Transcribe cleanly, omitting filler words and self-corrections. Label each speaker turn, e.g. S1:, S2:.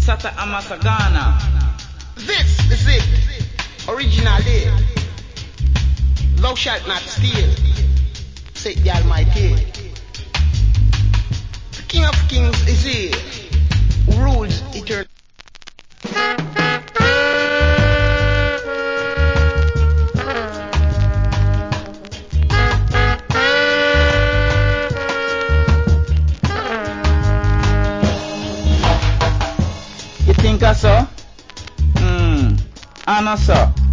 S1: Sata Amasagana.
S2: This is it. Originally. Thou shalt not steal. Said the Almighty. The King of Kings is here. Who rules eternal.
S1: You think I so? I know so.